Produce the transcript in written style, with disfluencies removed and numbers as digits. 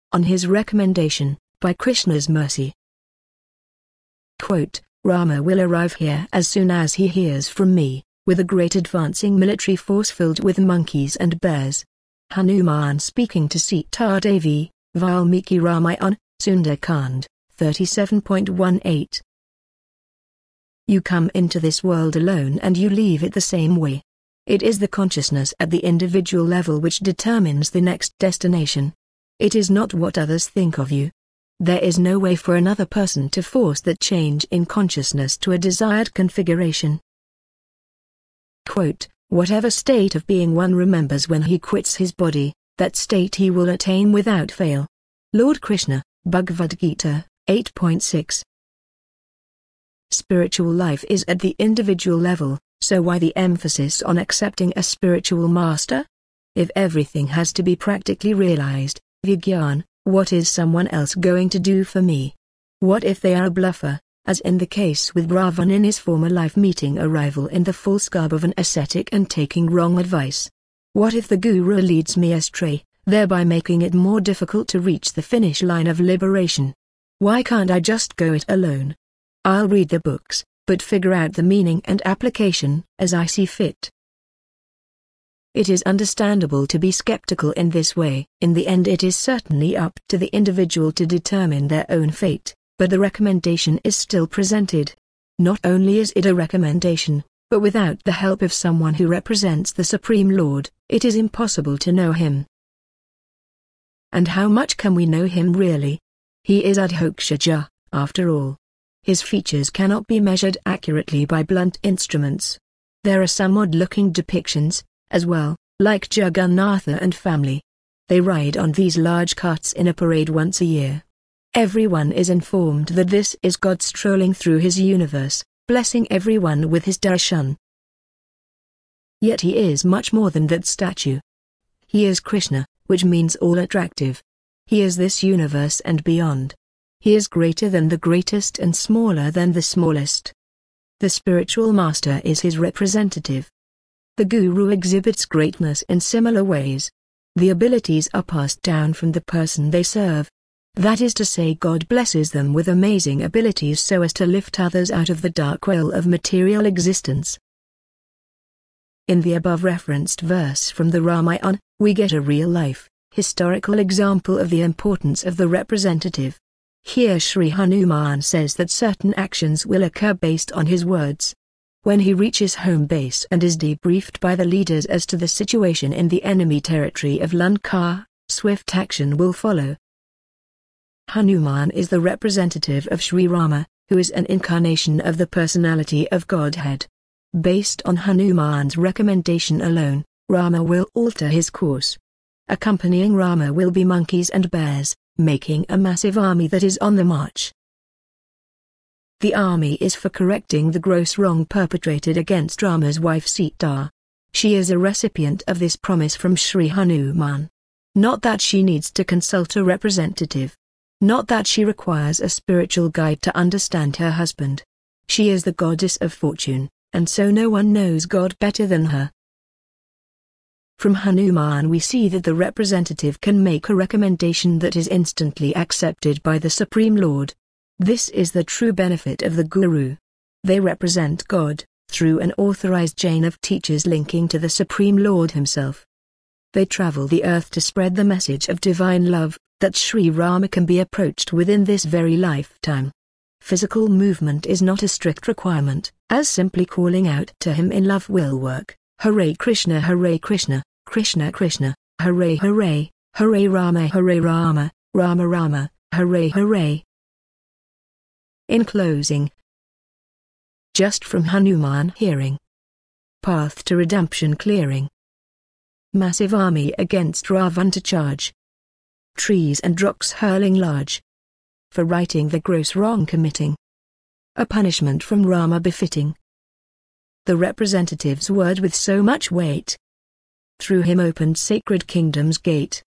on his recommendation, by Krishna's mercy. Quote, Rama will arrive here as soon as he hears from me, with a great advancing military force filled with monkeys and bears. Hanuman speaking to Sita Devi, Valmiki Ramayana, Sundar-Kand, 37.18. You come into this world alone and you leave it the same way. It is the consciousness at the individual level which determines the next destination. It is not what others think of you. There is no way for another person to force that change in consciousness to a desired configuration. Quote, whatever state of being one remembers when he quits his body, that state he will attain without fail. Lord Krishna, Bhagavad Gita, 8.6. Spiritual life is at the individual level, so why the emphasis on accepting a spiritual master? If everything has to be practically realized, Vigyan, what is someone else going to do for me? What if they are a bluffer, as in the case with Ravan in his former life meeting a rival in the false garb of an ascetic and taking wrong advice? What if the Guru leads me astray, thereby making it more difficult to reach the finish line of liberation? Why can't I just go it alone? I'll read the books, but figure out the meaning and application as I see fit. It is understandable to be skeptical in this way. In the end, it is certainly up to the individual to determine their own fate, but the recommendation is still presented. Not only is it a recommendation, but without the help of someone who represents the Supreme Lord, it is impossible to know him. And how much can we know him really? He is Adhokshaja, after all. His features cannot be measured accurately by blunt instruments. There are some odd-looking depictions, as well, like Jagannatha and family. They ride on these large carts in a parade once a year. Everyone is informed that this is God strolling through his universe, blessing everyone with his darshan. Yet he is much more than that statue. He is Krishna, which means all attractive. He is this universe and beyond. He is greater than the greatest and smaller than the smallest. The spiritual master is his representative. The Guru exhibits greatness in similar ways. The abilities are passed down from the person they serve. That is to say, God blesses them with amazing abilities so as to lift others out of the dark well of material existence. In the above referenced verse from the Ramayana, we get a real-life, historical example of the importance of the representative. Here Sri Hanuman says that certain actions will occur based on his words. When he reaches home base and is debriefed by the leaders as to the situation in the enemy territory of Lanka, swift action will follow. Hanuman is the representative of Sri Rama, who is an incarnation of the personality of Godhead. Based on Hanuman's recommendation alone, Rama will alter his course. Accompanying Rama will be monkeys and bears, making a massive army that is on the march. The army is for correcting the gross wrong perpetrated against Rama's wife Sita. She is a recipient of this promise from Sri Hanuman. Not that she needs to consult a representative. Not that she requires a spiritual guide to understand her husband. She is the goddess of fortune, and so no one knows God better than her. From Hanuman we see that the representative can make a recommendation that is instantly accepted by the Supreme Lord. This is the true benefit of the Guru. They represent God, through an authorized chain of teachers linking to the Supreme Lord himself. They travel the earth to spread the message of divine love, that Sri Rama can be approached within this very lifetime. Physical movement is not a strict requirement, as simply calling out to him in love will work. Hare Krishna, Krishna Krishna, Hare Hare, Hare Rama, Rama Rama, Hare Hare. In closing, just from Hanuman hearing. Path to redemption clearing. Massive army against Ravan to charge. Trees and rocks hurling large. For righting the gross wrong committing. A punishment from Rama befitting. The representative's word with so much weight. Through him opened sacred kingdom's gate.